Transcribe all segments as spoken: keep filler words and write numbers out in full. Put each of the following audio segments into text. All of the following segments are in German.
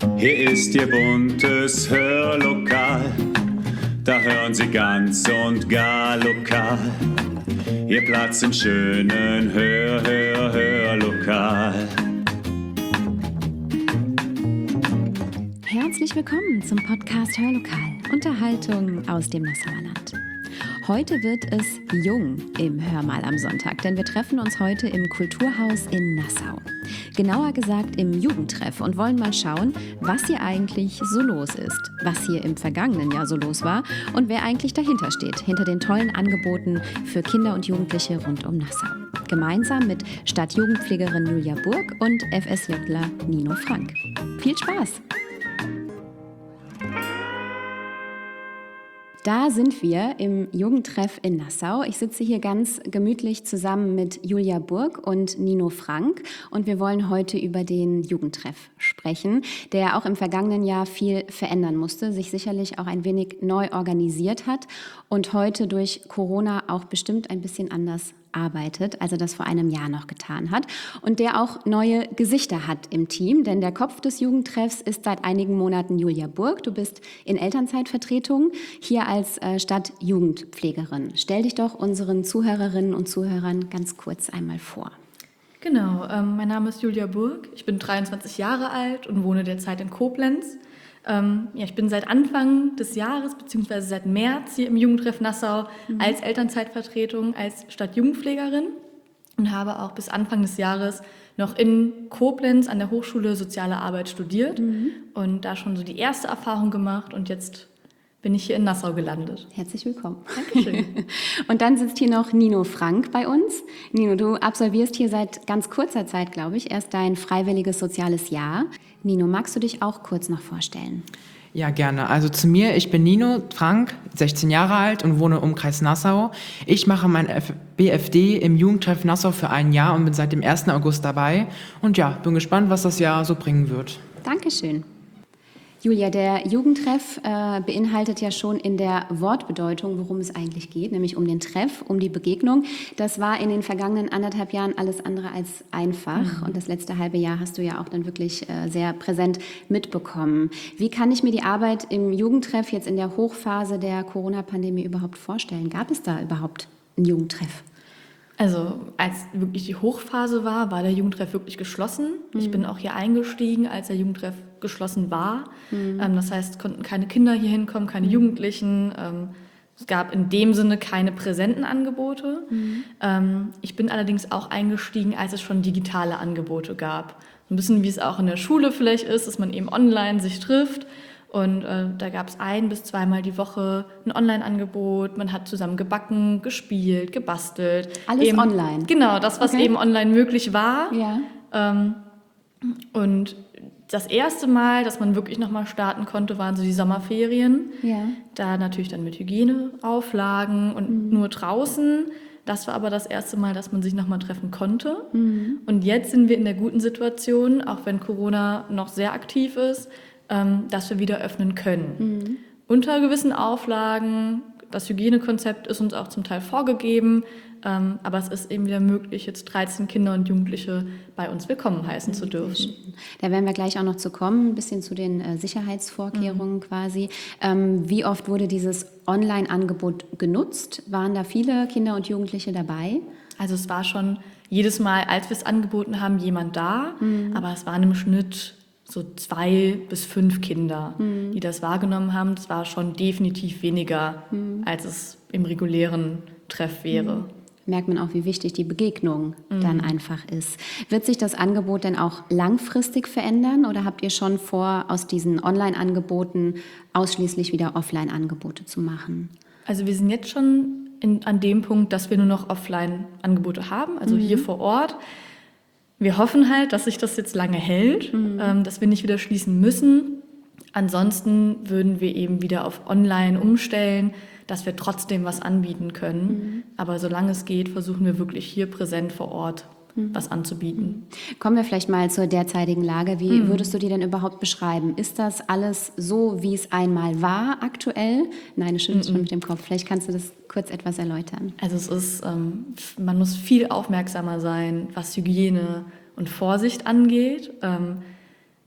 Hier ist Ihr buntes Hörlokal, da hören Sie ganz und gar lokal. Ihr Platz im schönen Hör, Hör, Hörlokal. Herzlich willkommen zum Podcast Hörlokal, Unterhaltung aus dem Nassauer Land. Heute wird es jung im Hörmal am Sonntag, denn wir treffen uns heute im Kulturhaus in Nassau. Genauer gesagt im Jugendtreff und wollen mal schauen, was hier eigentlich so los ist, was hier im vergangenen Jahr so los war und wer eigentlich dahinter steht, hinter den tollen Angeboten für Kinder und Jugendliche rund um Nassau. Gemeinsam mit Stadtjugendpflegerin Julia Burg und F S-Jler Nino Frank. Viel Spaß! Da sind wir im Jugendtreff in Nassau. Ich sitze hier ganz gemütlich zusammen mit Julia Burg und Nino Frank und wir wollen heute über den Jugendtreff sprechen, der auch im vergangenen Jahr viel verändern musste, sich sicherlich auch ein wenig neu organisiert hat und heute durch Corona auch bestimmt ein bisschen anders arbeitet, als er das vor einem Jahr noch getan hat und der auch neue Gesichter hat im Team, denn der Kopf des Jugendtreffs ist seit einigen Monaten Julia Burg. Du bist in Elternzeitvertretung hier als äh, Stadtjugendpflegerin. Stell dich doch unseren Zuhörerinnen und Zuhörern ganz kurz einmal vor. Genau, ähm, mein Name ist Julia Burg, ich bin dreiundzwanzig Jahre alt und wohne derzeit in Koblenz. Ähm, ja, ich bin seit Anfang des Jahres, beziehungsweise seit März hier im Jugendtreff Nassau mhm. als Elternzeitvertretung, als Stadtjugendpflegerin und habe auch bis Anfang des Jahres noch in Koblenz an der Hochschule Soziale Arbeit studiert mhm. und da schon so die erste Erfahrung gemacht und jetzt bin ich hier in Nassau gelandet. Herzlich willkommen. Dankeschön. Und dann sitzt hier noch Nino Frank bei uns. Nino, du absolvierst hier seit ganz kurzer Zeit, glaube ich, erst dein freiwilliges soziales Jahr. Nino, magst du dich auch kurz noch vorstellen? Ja, gerne. Also zu mir, ich bin Nino Frank, sechzehn Jahre alt und wohne im Umkreis Nassau. Ich mache mein B F D im Jugendtreff Nassau für ein Jahr und bin seit dem ersten August dabei. Und ja, bin gespannt, was das Jahr so bringen wird. Dankeschön. Julia, der Jugendtreff äh, beinhaltet ja schon in der Wortbedeutung, worum es eigentlich geht, nämlich um den Treff, um die Begegnung. Das war in den vergangenen anderthalb Jahren alles andere als einfach. Mhm. Und das letzte halbe Jahr hast du ja auch dann wirklich äh, sehr präsent mitbekommen. Wie kann ich mir die Arbeit im Jugendtreff jetzt in der Hochphase der Corona-Pandemie überhaupt vorstellen? Gab es da überhaupt einen Jugendtreff? Also als wirklich die Hochphase war, war der Jugendtreff wirklich geschlossen. Mhm. Ich bin auch hier eingestiegen, als der Jugendtreff geschlossen war. Mhm. Ähm, das heißt, konnten keine Kinder hier hinkommen, keine mhm. Jugendlichen. Ähm, es gab in dem Sinne keine präsenten Angebote. Mhm. Ähm, ich bin allerdings auch eingestiegen, als es schon digitale Angebote gab. Ein bisschen wie es auch in der Schule vielleicht ist, dass man eben online sich trifft. Und äh, da gab es ein- bis zweimal die Woche ein Online-Angebot. Man hat zusammen gebacken, gespielt, gebastelt. Alles eben, online? Genau, das, was Okay. eben online möglich war. Ja. Ähm, und das erste Mal, dass man wirklich nochmal starten konnte, waren so die Sommerferien. Ja. Da natürlich dann mit Hygieneauflagen und mhm. nur draußen. Das war aber das erste Mal, dass man sich nochmal treffen konnte. Mhm. Und jetzt sind wir in der guten Situation, auch wenn Corona noch sehr aktiv ist, dass wir wieder öffnen können. Mhm. Unter gewissen Auflagen, das Hygienekonzept ist uns auch zum Teil vorgegeben, ähm, aber es ist eben wieder möglich, jetzt dreizehn Kinder und Jugendliche bei uns willkommen heißen mhm. zu dürfen. Da werden wir gleich auch noch zu kommen, ein bisschen zu den äh, Sicherheitsvorkehrungen mhm. quasi. Ähm, wie oft wurde dieses Online-Angebot genutzt? Waren da viele Kinder und Jugendliche dabei? Also es war schon jedes Mal, als wir es angeboten haben, jemand da, mhm. aber es waren im Schnitt so zwei bis fünf Kinder, mhm. die das wahrgenommen haben. Das war schon definitiv weniger, mhm. als es im regulären Treff wäre. Mhm. Merkt man auch, wie wichtig die Begegnung mhm. dann einfach ist. Wird sich das Angebot denn auch langfristig verändern oder habt ihr schon vor, aus diesen Online-Angeboten ausschließlich wieder Offline-Angebote zu machen? Also wir sind jetzt schon in, an dem Punkt, dass wir nur noch Offline-Angebote haben, also mhm. hier vor Ort. Wir hoffen halt, dass sich das jetzt lange hält, mhm. ähm, dass wir nicht wieder schließen müssen. Ansonsten würden wir eben wieder auf Online umstellen, dass wir trotzdem was anbieten können. Mhm. Aber solange es geht, versuchen wir wirklich hier präsent vor Ort mhm. was anzubieten. Kommen wir vielleicht mal zur derzeitigen Lage. Wie mhm. würdest du die denn überhaupt beschreiben? Ist das alles so, wie es einmal war aktuell? Nein, du schüttelst mhm. schon mit dem Kopf. Vielleicht kannst du das kurz etwas erläutern. Also es ist, ähm, man muss viel aufmerksamer sein, was Hygiene und Vorsicht angeht. Ähm,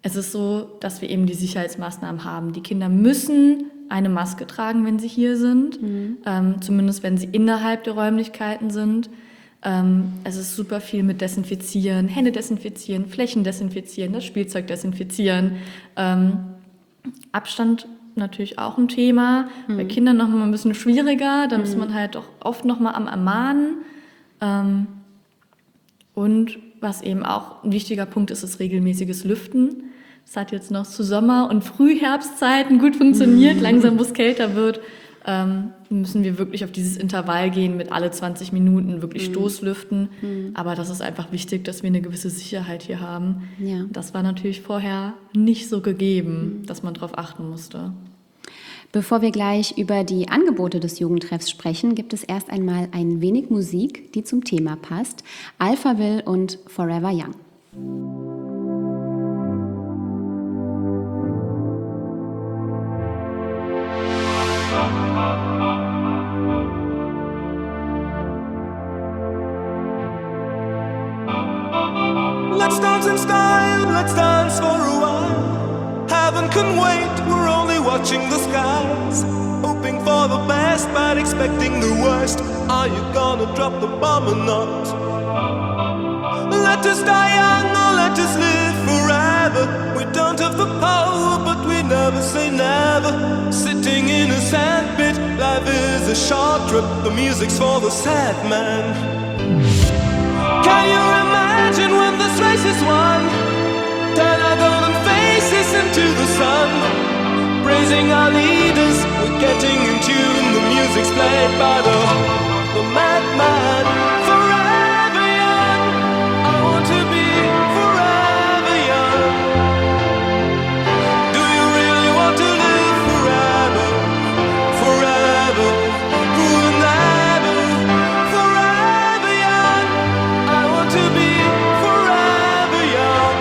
Es ist so, dass wir eben die Sicherheitsmaßnahmen haben. Die Kinder müssen eine Maske tragen, wenn sie hier sind, mhm. ähm, zumindest wenn sie innerhalb der Räumlichkeiten sind. Ähm, es ist super viel mit Desinfizieren, Hände desinfizieren, Flächen desinfizieren, das Spielzeug desinfizieren. Ähm, Abstand natürlich auch ein Thema, mhm. bei Kindern noch mal ein bisschen schwieriger, da mhm. ist man halt auch oft noch mal am Ermahnen. Ähm, und was eben auch ein wichtiger Punkt ist, ist regelmäßiges Lüften. Das hat jetzt noch zu Sommer- und Frühherbstzeiten gut funktioniert. Langsam, wo es kälter wird, ähm, müssen wir wirklich auf dieses Intervall gehen mit alle zwanzig Minuten wirklich mhm. Stoßlüften. Mhm. Aber das ist einfach wichtig, dass wir eine gewisse Sicherheit hier haben. Ja. Das war natürlich vorher nicht so gegeben, mhm. dass man darauf achten musste. Bevor wir gleich über die Angebote des Jugendtreffs sprechen, gibt es erst einmal ein wenig Musik, die zum Thema passt. Alphaville und Forever Young. Let's dance in style, let's dance for a while. Heaven can wait, we're only watching the skies. Hoping for the best, but expecting the worst. Are you gonna drop the bomb or not? Let us die young or let us live forever. We don't have the power, but we never say never. Sitting in a sandpit, life is a short trip. The music's for the sad man. Can you imagine when this race is won? Turn our golden faces into the sun. Praising our leaders, we're getting in tune. The music's played by the, the madman. Forever young, I want to be forever young. Do you really want to live forever? Forever, forever, forever young. I want to be forever young.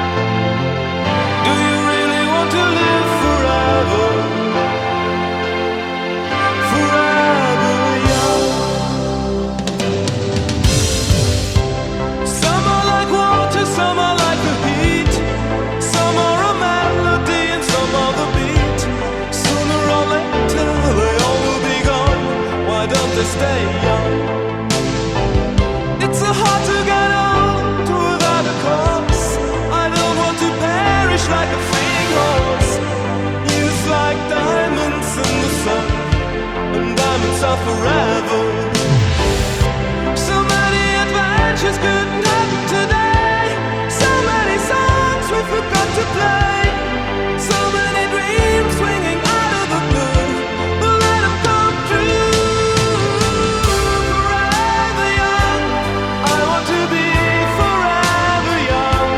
Do you really want to live forever? Forever young. Some are like water, some are like the heat. Some are a melody and some are the beat. Sooner or later they all will be gone. Why don't they stay young? It's so hard to get old without a cause. I don't want to perish like a fleeing horse. Youth like diamonds in the sun, and diamonds are forever. So many adventures couldn't happen today. So many songs we forgot to play. So many dreams swinging out of the blue. But let them come true. Forever young, I want to be forever young.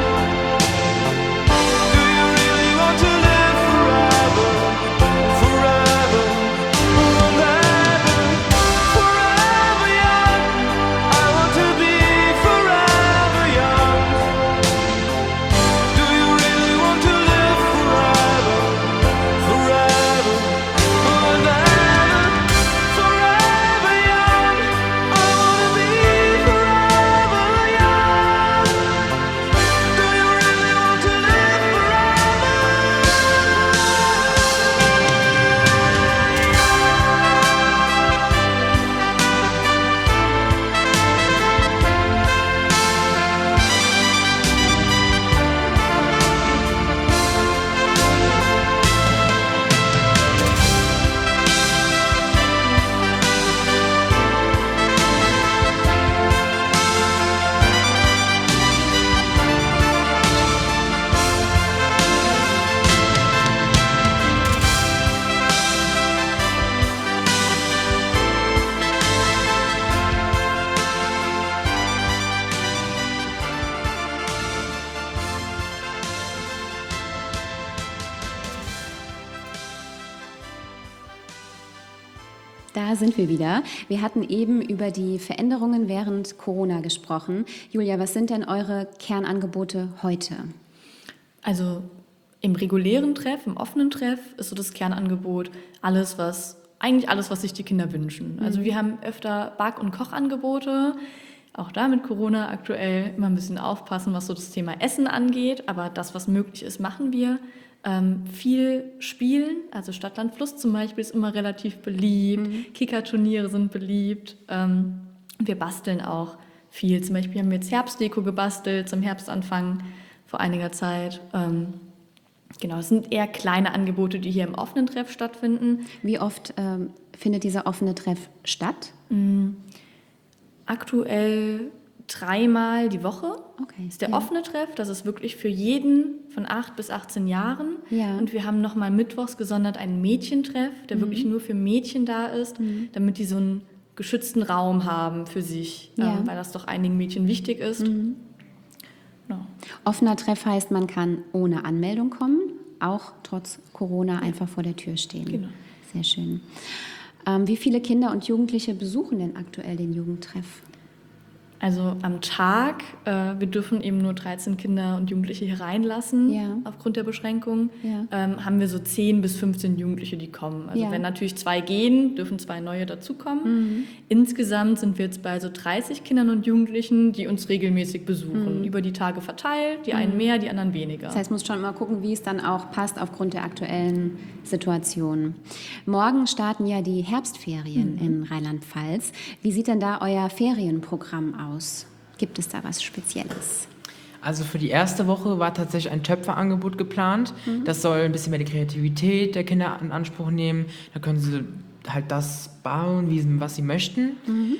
Do you really want to live forever? Forever, forever, forever young. I want to be forever young. Do you really want to live forever? Forever, forever, forever young. I want to be forever young. Do you really want to live Da sind wir wieder. Wir hatten eben über die Veränderungen während Corona gesprochen. Julia, was sind denn eure Kernangebote heute? Also im regulären Treff, im offenen Treff ist so das Kernangebot alles, was eigentlich alles, was sich die Kinder wünschen. Also wir haben öfter Back- und Kochangebote. Auch da mit Corona aktuell immer ein bisschen aufpassen, was so das Thema Essen angeht. Aber das, was möglich ist, machen wir. Ähm, viel spielen, also Stadt, Land, Fluss zum Beispiel ist immer relativ beliebt. Mhm. Kickerturniere sind beliebt. Ähm, wir basteln auch viel. Zum Beispiel haben wir jetzt Herbstdeko gebastelt zum Herbstanfang vor einiger Zeit. Ähm, genau, es sind eher kleine Angebote, die hier im offenen Treff stattfinden. Wie oft ähm, findet dieser offene Treff statt? Mhm. Aktuell dreimal die Woche. Okay, ist der ja. offene Treff. Das ist wirklich für jeden von acht bis achtzehn Jahren. Ja. Und wir haben nochmal mittwochs gesondert einen Mädchentreff, der mhm. wirklich nur für Mädchen da ist, mhm. damit die so einen geschützten Raum haben für sich, Ja. ähm, weil das doch einigen Mädchen wichtig ist. Mhm. Genau. Offener Treff heißt, man kann ohne Anmeldung kommen, auch trotz Corona einfach vor der Tür stehen. Genau. Sehr schön. Ähm, wie viele Kinder und Jugendliche besuchen denn aktuell den Jugendtreff? Also am Tag, äh, wir dürfen eben nur dreizehn Kinder und Jugendliche hier reinlassen, Ja. aufgrund der Beschränkung, Ja. ähm, haben wir so zehn bis fünfzehn Jugendliche, die kommen. Also Ja. wenn natürlich zwei gehen, dürfen zwei neue dazukommen. Mhm. Insgesamt sind wir jetzt bei so dreißig Kindern und Jugendlichen, die uns regelmäßig besuchen, Mhm. über die Tage verteilt, die einen mehr, die anderen weniger. Das heißt, man muss schon mal gucken, wie es dann auch passt aufgrund der aktuellen Situation. Morgen starten ja die Herbstferien Mhm. in Rheinland-Pfalz. Wie sieht denn da euer Ferienprogramm aus? Gibt es da was Spezielles? Also für die erste Woche war tatsächlich ein Töpferangebot geplant. Mhm. Das soll ein bisschen mehr die Kreativität der Kinder in Anspruch nehmen. Da können sie halt das bauen, wie sie, was sie möchten. Mhm.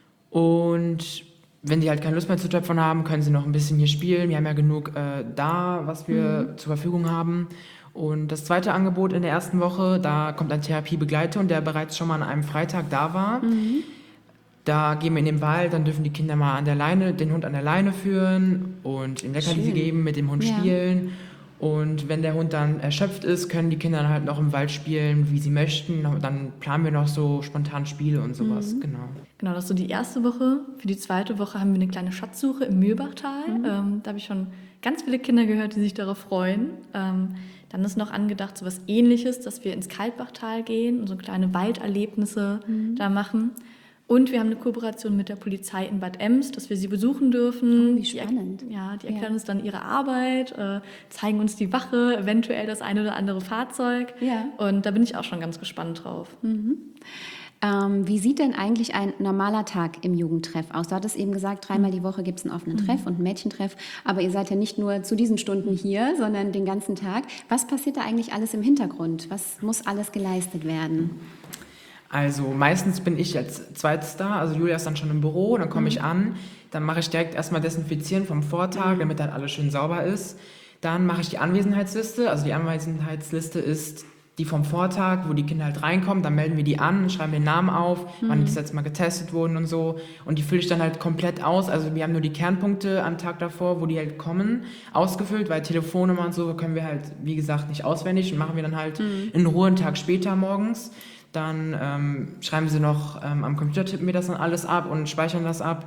Und wenn die halt keine Lust mehr zu töpfern haben, können sie noch ein bisschen hier spielen. Wir haben ja genug äh, da, was wir mhm. zur Verfügung haben. Und das zweite Angebot in der ersten Woche, da kommt ein Therapiebegleiter, der bereits schon mal an einem Freitag da war. Mhm. Da gehen wir in den Wald, dann dürfen die Kinder mal an der Leine, den Hund an der Leine führen und ihm Leckerli geben, mit dem Hund Ja. spielen. Und wenn der Hund dann erschöpft ist, können die Kinder dann halt noch im Wald spielen, wie sie möchten. Dann planen wir noch so spontan Spiele und sowas, Mhm. genau. Genau, das ist so die erste Woche. Für die zweite Woche haben wir eine kleine Schatzsuche im Mühlbachtal. Mhm. Ähm, da habe ich schon ganz viele Kinder gehört, die sich darauf freuen. Ähm, dann ist noch angedacht so was Ähnliches, dass wir ins Kaltbachtal gehen und so kleine Walderlebnisse Mhm. da machen. Und wir haben eine Kooperation mit der Polizei in Bad Ems, dass wir sie besuchen dürfen. Oh, wie spannend. Die, ja, die erklären Ja. uns dann ihre Arbeit, äh, zeigen uns die Wache, eventuell das eine oder andere Fahrzeug. Ja. Und da bin ich auch schon ganz gespannt drauf. Mhm. Ähm, wie sieht denn eigentlich ein normaler Tag im Jugendtreff aus? Du hattest eben gesagt, dreimal die Woche gibt es einen offenen Treff und einen Mädchentreff. Aber ihr seid ja nicht nur zu diesen Stunden hier, sondern den ganzen Tag. Was passiert da eigentlich alles im Hintergrund? Was muss alles geleistet werden? Also meistens bin ich als zweites da, also Julia ist dann schon im Büro, dann komme ich an, dann mache ich direkt erstmal Desinfizieren vom Vortag, damit dann alles schön sauber ist. Dann mache ich die Anwesenheitsliste, also die Anwesenheitsliste ist die vom Vortag, wo die Kinder halt reinkommen, dann melden wir die an, schreiben den Namen auf, wann die das letzte Mal getestet wurden und so. Und die fülle ich dann halt komplett aus, also wir haben nur die Kernpunkte am Tag davor, wo die halt kommen, ausgefüllt, weil Telefonnummer und so können wir halt, wie gesagt, nicht auswendig und machen wir dann halt mhm. in Ruhe einen Tag später morgens. Dann ähm, schreiben sie noch, ähm, am Computer tippen wir das dann alles ab und speichern das ab.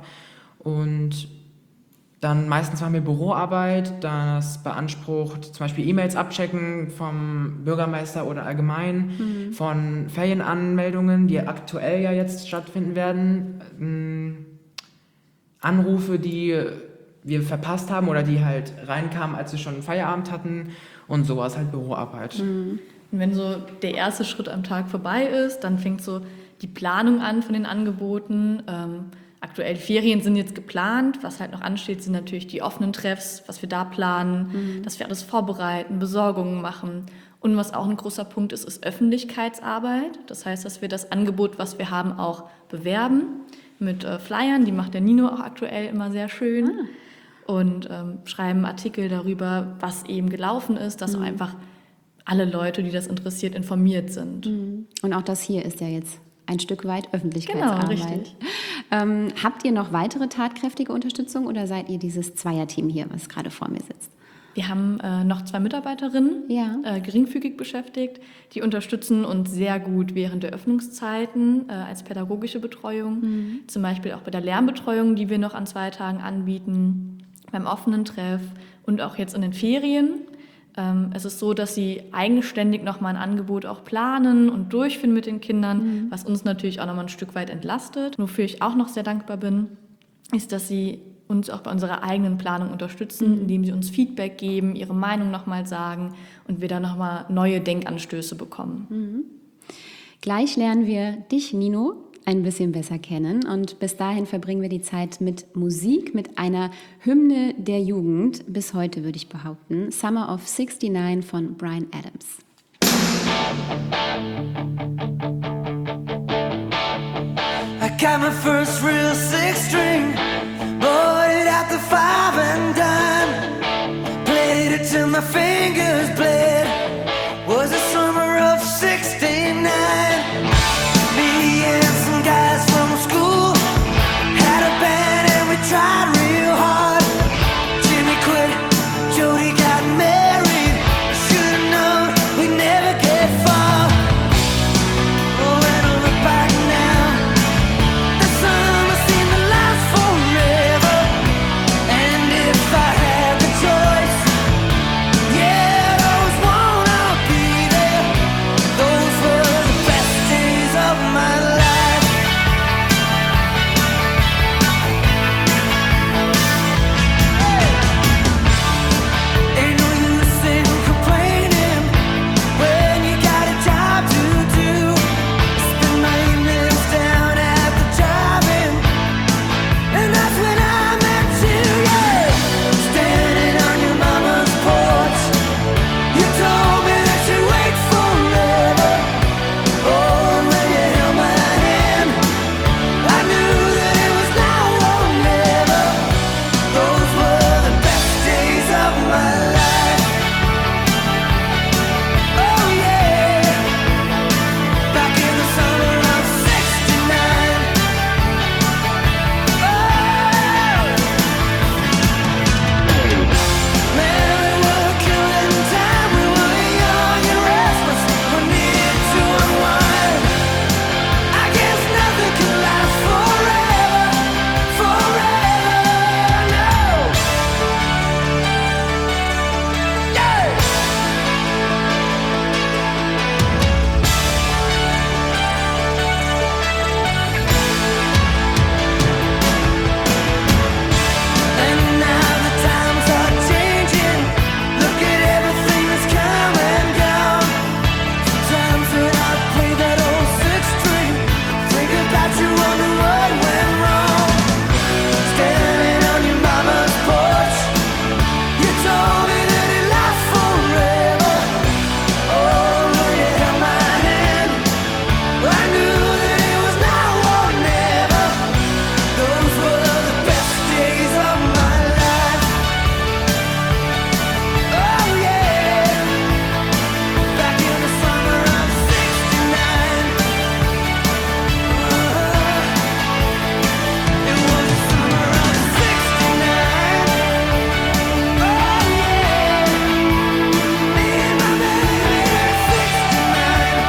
Und dann meistens machen wir Büroarbeit, das beansprucht zum Beispiel E-Mails abchecken vom Bürgermeister oder allgemein, mhm. von Ferienanmeldungen, die aktuell ja jetzt stattfinden werden, ähm, Anrufe, die wir verpasst haben oder die halt reinkamen, als wir schon Feierabend hatten und sowas, halt Büroarbeit. Mhm. Und wenn so der erste Schritt am Tag vorbei ist, dann fängt so die Planung an von den Angeboten. Ähm, aktuell Ferien sind jetzt geplant. Was halt noch ansteht, sind natürlich die offenen Treffs, was wir da planen, mhm. dass wir alles vorbereiten, Besorgungen machen. Und was auch ein großer Punkt ist, ist Öffentlichkeitsarbeit. Das heißt, dass wir das Angebot, was wir haben, auch bewerben mit äh, Flyern. Die macht der Nino auch aktuell immer sehr schön. Ah. Und ähm, schreiben Artikel darüber, was eben gelaufen ist, dass mhm. auch einfach alle Leute, die das interessiert, informiert sind. Und auch das hier ist ja jetzt ein Stück weit Öffentlichkeitsarbeit. Genau, richtig. Ähm, habt ihr noch weitere tatkräftige Unterstützung oder seid ihr dieses Zweierteam hier, was gerade vor mir sitzt? Wir haben äh, noch zwei Mitarbeiterinnen, ja. äh, geringfügig beschäftigt, die unterstützen uns sehr gut während der Öffnungszeiten äh, als pädagogische Betreuung. Mhm. Zum Beispiel auch bei der Lernbetreuung, die wir noch an zwei Tagen anbieten, beim offenen Treff und auch jetzt in den Ferien. Es ist so, dass sie eigenständig nochmal ein Angebot auch planen und durchführen mit den Kindern, mhm. was uns natürlich auch nochmal ein Stück weit entlastet, wofür ich auch noch sehr dankbar bin. ist, dass sie uns auch bei unserer eigenen Planung unterstützen, mhm. indem sie uns Feedback geben, ihre Meinung nochmal sagen und wir dann nochmal neue Denkanstöße bekommen. Mhm. Gleich lernen wir dich, Nino, ein bisschen besser kennen und bis dahin verbringen wir die Zeit mit Musik, mit einer Hymne der Jugend, bis heute würde ich behaupten, Summer of sixty-nine von Bryan Adams. I got my first real six string, bought it at the five and dime, played it till my fingers bled, was the summer of sixty-nine. Me and some guys from school had a band and we tried real hard. Jimmy quit, Jody got married, should've known we'd never get far. Oh, when I look back now, the summer seemed to last forever. And if I had the choice, yeah, those won't all be there. Those were the best days of my life. Ain't no use in complaining when you got a job to do. Spend my evenings down at the drive-in, and that's when I met you, yeah. Standing on your mama's porch, you told me that you'd wait forever. Oh, and when you held my hand, I knew that it was now or never. Those were the best days of my life. Oh yeah, back in the summer of sixty-nine. Oh, man, we were killing time. We were young and restless. We needed to unwind. I guess nothing can last forever, forever, no. Yeah. And now the times are changing. Look at everything that's come and gone. Sometimes when I play that old six string, think about you, wonder what went wrong. Standing on your mama's porch, you told me that it lasts forever. Oh, when you held my hand, I knew that it was now or never. Those were the best days of my life. Oh yeah, back in the summer of sixty-nine. It was the summer of sixty-nine. Oh yeah, me and my baby, sixty-nine.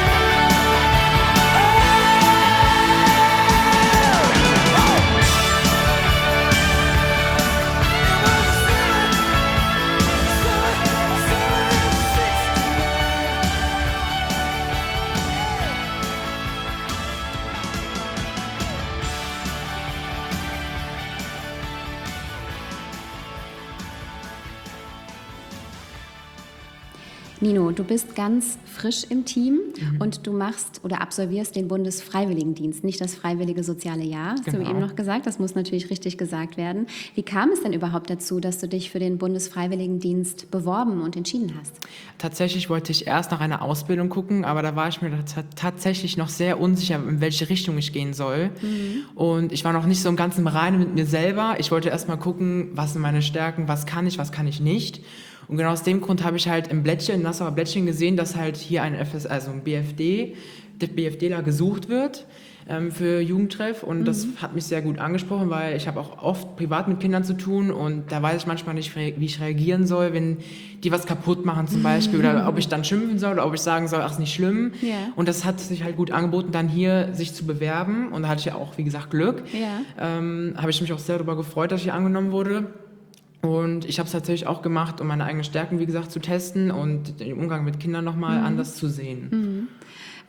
Nino, du bist ganz frisch im Team und du machst oder absolvierst den Bundesfreiwilligendienst, nicht das Freiwillige Soziale Jahr, hast du mir Genau. eben noch gesagt, das muss natürlich richtig gesagt werden. Wie kam es denn überhaupt dazu, dass du dich für den Bundesfreiwilligendienst beworben und entschieden hast? Tatsächlich wollte ich erst nach einer Ausbildung gucken, aber da war ich mir t- tatsächlich noch sehr unsicher, in welche Richtung ich gehen soll. Und ich war noch nicht so im ganzen Reinen mit mir selber. Ich wollte erst mal gucken, was sind meine Stärken, was kann ich, was kann ich nicht. Und genau aus dem Grund habe ich halt im Blättchen, im Nassauer Blättchen gesehen, dass halt hier ein F S, also ein B F D, der BFDler gesucht wird ähm, für Jugendtreff. Und das hat mich sehr gut angesprochen, weil ich habe auch oft privat mit Kindern zu tun und da weiß ich manchmal nicht, wie ich reagieren soll, wenn die was kaputt machen zum Beispiel oder ob ich dann schimpfen soll oder ob ich sagen soll, ach, ist nicht schlimm. Ja. Und das hat sich halt gut angeboten, dann hier sich zu bewerben und da hatte ich ja auch, wie gesagt, Glück. Ja. Ähm, habe ich mich auch sehr darüber gefreut, dass ich angenommen wurde. Und ich habe es tatsächlich auch gemacht, um meine eigenen Stärken, wie gesagt, zu testen und den Umgang mit Kindern nochmal anders zu sehen.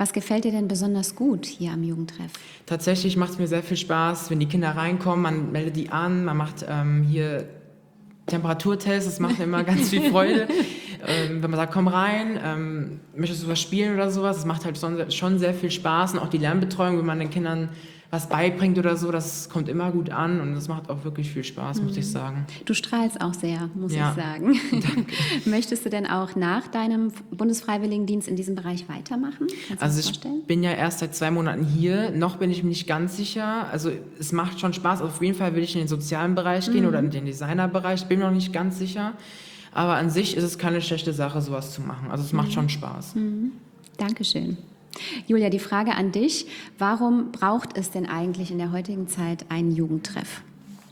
Was gefällt dir denn besonders gut hier am Jugendtreff? Tatsächlich macht es mir sehr viel Spaß, wenn die Kinder reinkommen, man meldet die an, man macht ähm, hier Temperaturtests, das macht mir immer ganz viel Freude. ähm, wenn man sagt, komm rein, ähm, möchtest du was spielen oder sowas, das macht halt schon, schon sehr viel Spaß. Und auch die Lernbetreuung, wenn man den Kindern was beibringt oder so, das kommt immer gut an und das macht auch wirklich viel Spaß, mhm. muss ich sagen. Du strahlst auch sehr, muss ja. ich sagen. Danke. Möchtest du denn auch nach deinem Bundesfreiwilligendienst in diesem Bereich weitermachen? Kannst du also das ich vorstellen? bin ja erst seit zwei Monaten hier, noch bin ich mir nicht ganz sicher. Also es macht schon Spaß, auf jeden Fall will ich in den sozialen Bereich gehen mhm. oder in den Designerbereich, bin mir noch nicht ganz sicher. Aber an sich ist es keine schlechte Sache, sowas zu machen. Also es macht mhm. schon Spaß. Mhm. Dankeschön. Julia, die Frage an dich, warum braucht es denn eigentlich in der heutigen Zeit einen Jugendtreff?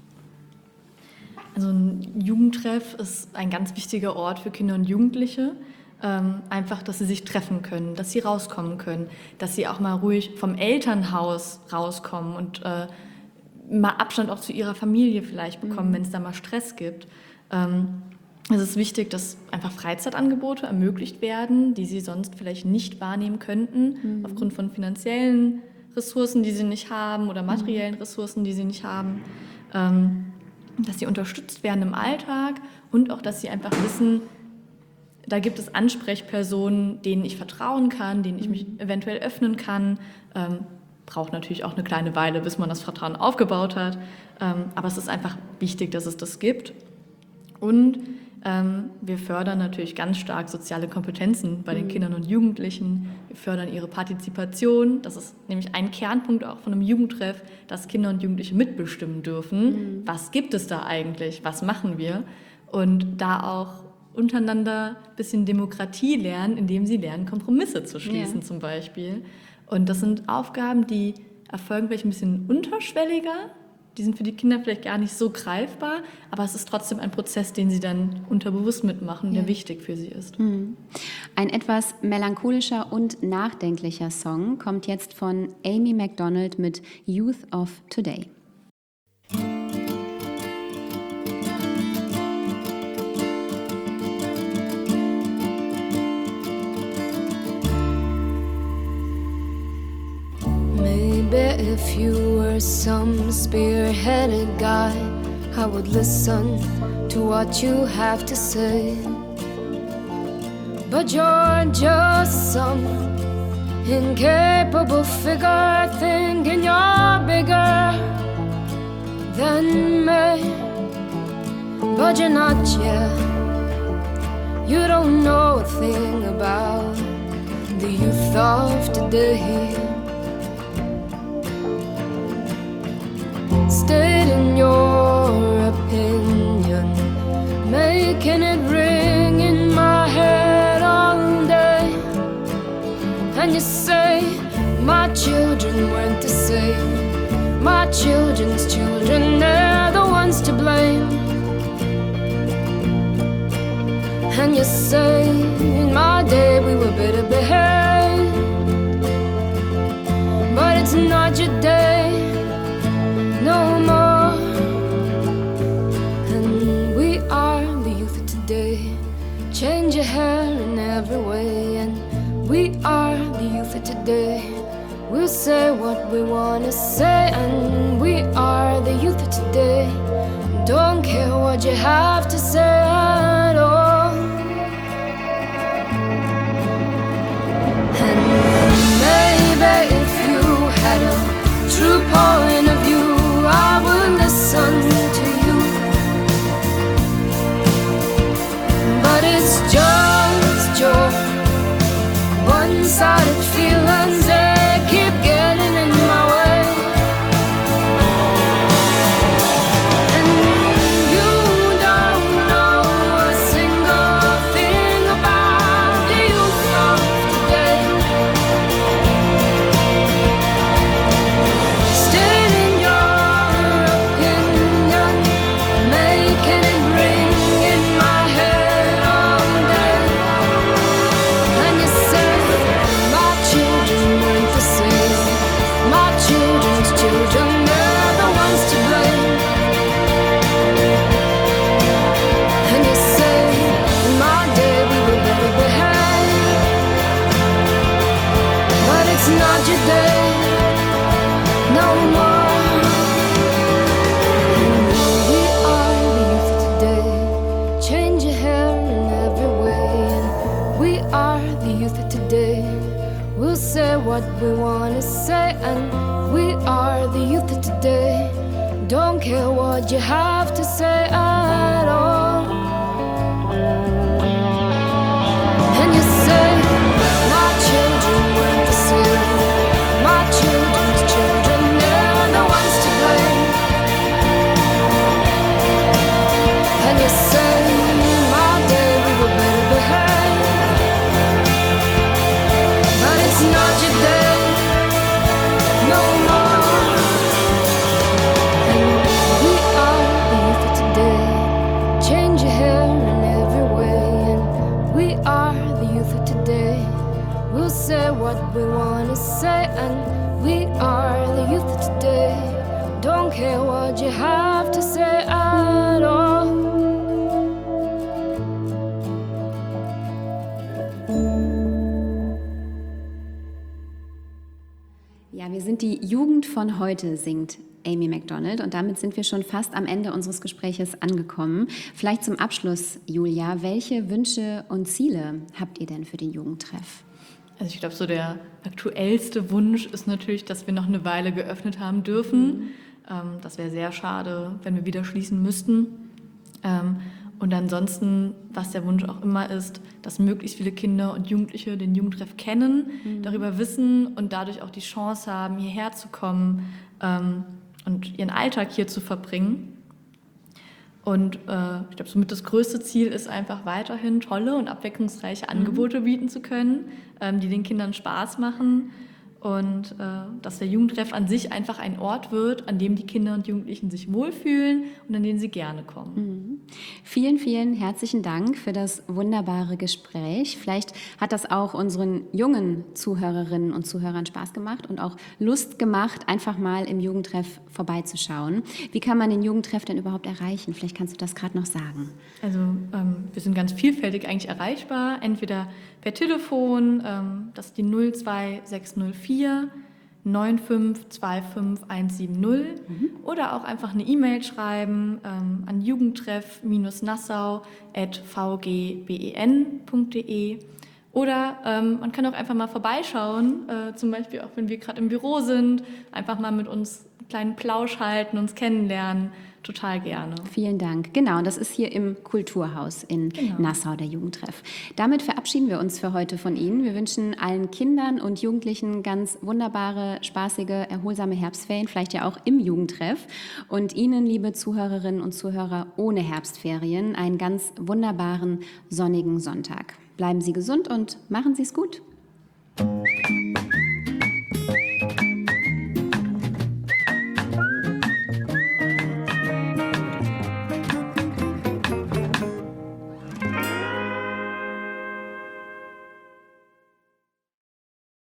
Also ein Jugendtreff ist ein ganz wichtiger Ort für Kinder und Jugendliche. Ähm, einfach, dass sie sich treffen können, dass sie rauskommen können, dass sie auch mal ruhig vom Elternhaus rauskommen und äh, mal Abstand auch zu ihrer Familie vielleicht bekommen, mhm. wenn es da mal Stress gibt. Ähm, Es ist wichtig, dass einfach Freizeitangebote ermöglicht werden, die sie sonst vielleicht nicht wahrnehmen könnten, mhm. aufgrund von finanziellen Ressourcen, die sie nicht haben oder materiellen Ressourcen, die sie nicht haben. Ähm, dass sie unterstützt werden im Alltag und auch, dass sie einfach wissen, da gibt es Ansprechpersonen, denen ich vertrauen kann, denen ich mich eventuell öffnen kann. Ähm, braucht natürlich auch eine kleine Weile, bis man das Vertrauen aufgebaut hat. Ähm, aber es ist einfach wichtig, dass es das gibt. Und Ähm, wir fördern natürlich ganz stark soziale Kompetenzen bei den mhm. Kindern und Jugendlichen. Wir fördern ihre Partizipation. Das ist nämlich ein Kernpunkt auch von einem Jugendtreff, dass Kinder und Jugendliche mitbestimmen dürfen. Mhm. Was gibt es da eigentlich? Was machen wir? Und da auch untereinander ein bisschen Demokratie lernen, indem sie lernen, Kompromisse zu schließen, ja. zum Beispiel. Und das sind Aufgaben, die erfolgen vielleicht ein bisschen unterschwelliger. Die sind für die Kinder vielleicht gar nicht so greifbar, aber es ist trotzdem ein Prozess, den sie dann unterbewusst mitmachen, der ja. wichtig für sie ist. Ein etwas melancholischer und nachdenklicher Song kommt jetzt von Amy Macdonald mit Youth of Today. If you were some spearheaded guy, I would listen to what you have to say. But you're just some incapable figure, thinking you're bigger than me. But you're not yet. You don't know a thing about the youth of today. Stating your opinion, making it ring in my head all day. And you say, my children weren't the same. My children's children, they're the ones to blame. And you say, in my day we were better behaved. But it's not your day no more. And we are the youth of today. Change your hair in every way. And we are the youth of today. We'll say what we want to say. And we are the youth of today. Don't care what you have to say at all. And maybe if you had a true point of view, I would listen to you. But it's just your one-sided feelings, they keep getting in my way. And you don't know are the youth of today. We'll say what we want to say, and we are the youth of today. Don't care what you have to say at all. And you say, my children weren't the same. My children's children, they're the ones to blame. And you say, my day we were better behaved. But it's not your day, no more. And we are the youth of today. Change your hair in every way. And we are the youth of today. We'll say what we want to say, and we are the youth of today. Don't care what you have to say at all. Ja, wir sind die Jugend von heute, singt Amy Macdonald, und damit sind wir schon fast am Ende unseres Gespräches angekommen. Vielleicht zum Abschluss, Julia, welche Wünsche und Ziele habt ihr denn für den Jugendtreff? Also ich glaube, so der aktuellste Wunsch ist natürlich, dass wir noch eine Weile geöffnet haben dürfen. Mhm. Ähm, das wäre sehr schade, wenn wir wieder schließen müssten. Ähm, und ansonsten, was der Wunsch auch immer ist, dass möglichst viele Kinder und Jugendliche den Jugendtreff kennen, mhm. darüber wissen und dadurch auch die Chance haben, hierher zu kommen ähm, und ihren Alltag hier zu verbringen. Und äh, ich glaube, somit das größte Ziel ist einfach weiterhin tolle und abwechslungsreiche Angebote mhm. bieten zu können, ähm, die den Kindern Spaß machen, und äh, dass der Jugendtreff an sich einfach ein Ort wird, an dem die Kinder und Jugendlichen sich wohlfühlen und an den sie gerne kommen. Mhm. Vielen, vielen herzlichen Dank für das wunderbare Gespräch. Vielleicht hat das auch unseren jungen Zuhörerinnen und Zuhörern Spaß gemacht und auch Lust gemacht, einfach mal im Jugendtreff vorbeizuschauen. Wie kann man den Jugendtreff denn überhaupt erreichen? Vielleicht kannst du das gerade noch sagen. Also ähm, wir sind ganz vielfältig eigentlich erreichbar, entweder per Telefon, ähm, das ist die null zwei sechs null vier neun fünf zwei fünf eins sieben null, mhm. oder auch einfach eine E-Mail schreiben ähm, an jugendtreff-nassau at v g ben punkt de. Oder ähm, man kann auch einfach mal vorbeischauen, äh, zum Beispiel auch wenn wir gerade im Büro sind, einfach mal mit uns einen kleinen Plausch halten, uns kennenlernen. Total gerne. Vielen Dank. Genau, und das ist hier im Kulturhaus in genau. Nassau, der Jugendtreff. Damit verabschieden wir uns für heute von Ihnen. Wir wünschen allen Kindern und Jugendlichen ganz wunderbare, spaßige, erholsame Herbstferien, vielleicht ja auch im Jugendtreff. Und Ihnen, liebe Zuhörerinnen und Zuhörer ohne Herbstferien, einen ganz wunderbaren, sonnigen Sonntag. Bleiben Sie gesund und machen Sie es gut.